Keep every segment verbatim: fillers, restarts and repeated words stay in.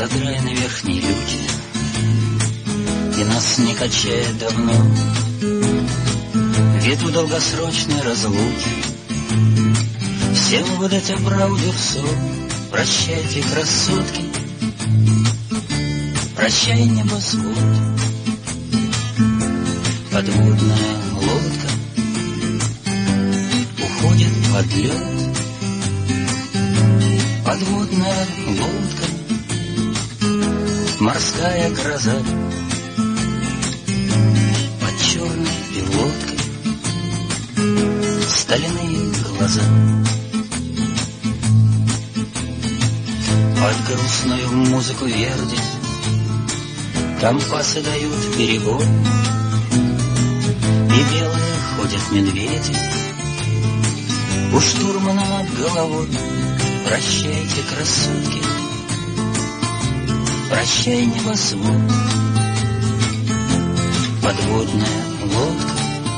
окраины верхней люки, и нас не качает давно ветру долгосрочной разлуки. Всем выдать оправду все, прощайте, красотки, прощай, небосвод. Подводная лодка уходит под лед, подводная лодка, морская гроза, под черной пилоткой стальные глаза. Под грустную музыку Верди компасы дают перебой, и белые ходят медведи у штурмана над головой. Прощайте, красотки, прощай, небосвод. Подводная лодка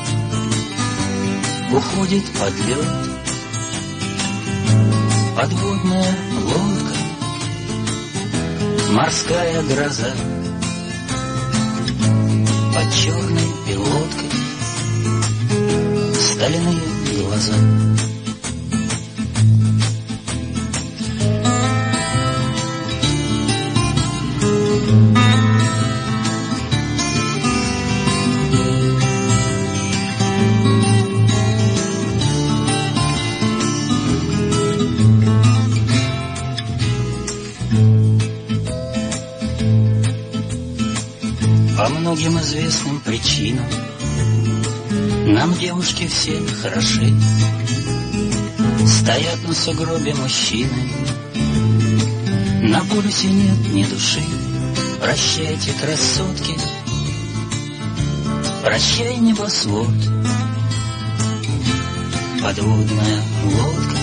уходит под лед, подводная лодка, морская гроза, под черной пилоткой стальные глаза. По многим известным причинам нам девушки все хороши. Стоят на сугробе мужчины, на полюсе нет ни души. Прощайте, красотки, прощай, небосвод. Подводная лодка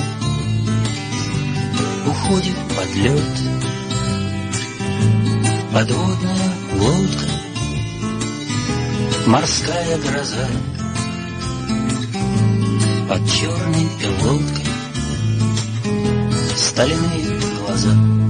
уходит под лед, подводная лодка, морская гроза, под черной пилоткой стальные глаза.